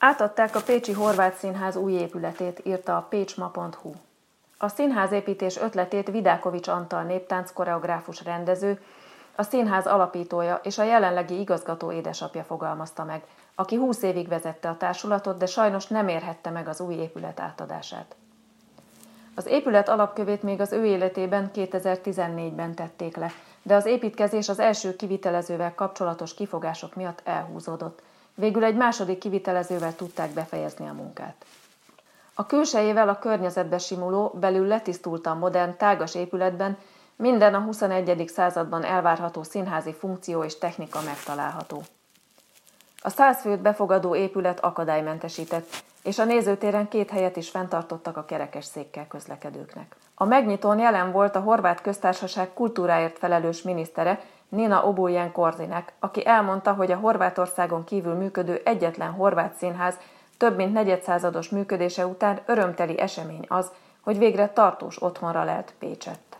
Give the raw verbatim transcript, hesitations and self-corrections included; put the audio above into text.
Átadták a Pécsi Horváth Színház új épületét, írta a pécsma pont hu. A színházépítés ötletét Vidákovics Antal néptánc koreográfus rendező, a színház alapítója és a jelenlegi igazgató édesapja fogalmazta meg, aki húsz évig vezette a társulatot, de sajnos nem érhette meg az új épület átadását. Az épület alapkövét még az ő életében kétezer-tizennégyben tették le, de az építkezés az első kivitelezővel kapcsolatos kifogások miatt elhúzódott. Végül egy második kivitelezővel tudták befejezni a munkát. A külsejével a környezetbe simuló, belül letisztultan modern, tágas épületben minden a huszonegyedik században elvárható színházi funkció és technika megtalálható. A száz főt befogadó épület akadálymentesített, és a nézőtéren két helyet is fenntartottak a kerekesszékkel közlekedőknek. A megnyitón jelen volt a Horvát Köztársaság kultúráért felelős minisztere, Nina Obuljen Korzinek, aki elmondta, hogy a Horvátországon kívül működő egyetlen horvát színház több mint negyedszázados működése után örömteli esemény az, hogy végre tartós otthonra lelt Pécsett.